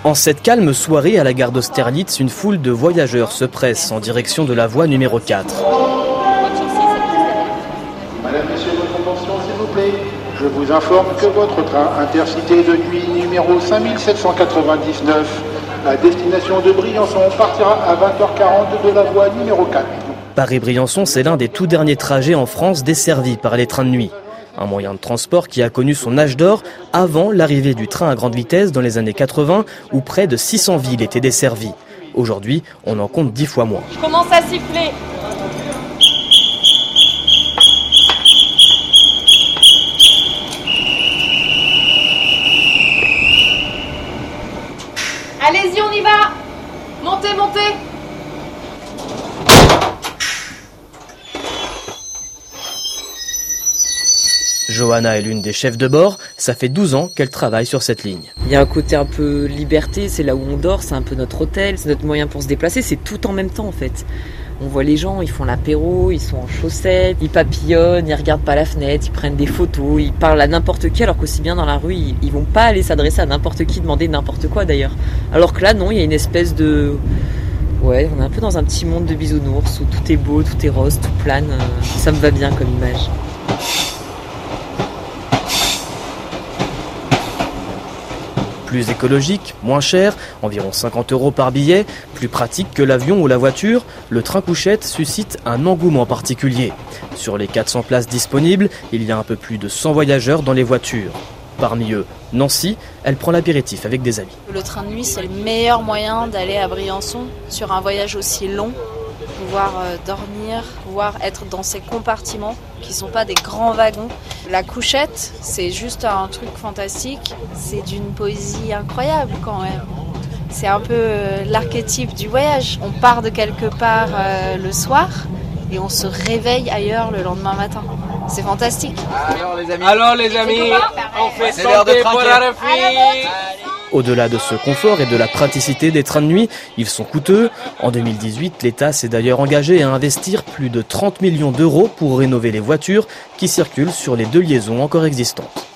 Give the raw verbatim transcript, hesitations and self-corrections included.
En cette calme soirée à la gare d'Austerlitz, une foule de voyageurs se presse en direction de la voie numéro quatre. Madame, Monsieur, votre attention s'il vous plaît. Je vous informe que votre train intercité de nuit numéro cinq mille sept cent quatre-vingt-dix-neuf à destination de Briançon partira à vingt heures quarante de la voie numéro quatre. Paris-Briançon, c'est l'un des tout derniers trajets en France desservis par les trains de nuit. Un moyen de transport qui a connu son âge d'or avant l'arrivée du train à grande vitesse dans les années quatre-vingts où près de six cents villes étaient desservies. Aujourd'hui, on en compte dix fois moins. Je commence à siffler. Allez-y, on y va. Montez, montez. Johanna est l'une des chefs de bord, ça fait douze ans qu'elle travaille sur cette ligne. Il y a un côté un peu liberté, c'est là où on dort, c'est un peu notre hôtel, c'est notre moyen pour se déplacer, c'est tout en même temps en fait. On voit les gens, ils font l'apéro, ils sont en chaussettes, ils papillonnent, ils regardent pas la fenêtre, ils prennent des photos, ils parlent à n'importe qui, alors qu'aussi bien dans la rue, ils, ils vont pas aller s'adresser à n'importe qui, demander n'importe quoi d'ailleurs. Alors que là non, il y a une espèce de... Ouais, on est un peu dans un petit monde de bisounours où tout est beau, tout est rose, tout plane, ça me va bien comme image. Plus écologique, moins cher, environ cinquante euros par billet, plus pratique que l'avion ou la voiture, le train couchette suscite un engouement particulier. Sur les quatre cents places disponibles, il y a un peu plus de cent voyageurs dans les voitures. Parmi eux, Nancy, elle prend l'apéritif avec des amis. Le train de nuit, c'est le meilleur moyen d'aller à Briançon sur un voyage aussi long. Pouvoir euh, dormir, pouvoir être dans ces compartiments qui ne sont pas des grands wagons. La couchette, c'est juste un truc fantastique, c'est d'une poésie incroyable quand même. C'est un peu euh, l'archétype du voyage. On part de quelque part euh, le soir et on se réveille ailleurs le lendemain matin. C'est fantastique. Alors les amis, Alors, les amis on fait c'est l'heure de trinquer. Au-delà de ce confort et de la praticité des trains de nuit, ils sont coûteux. En deux mille dix-huit, l'État s'est d'ailleurs engagé à investir plus de trente millions d'euros pour rénover les voitures qui circulent sur les deux liaisons encore existantes.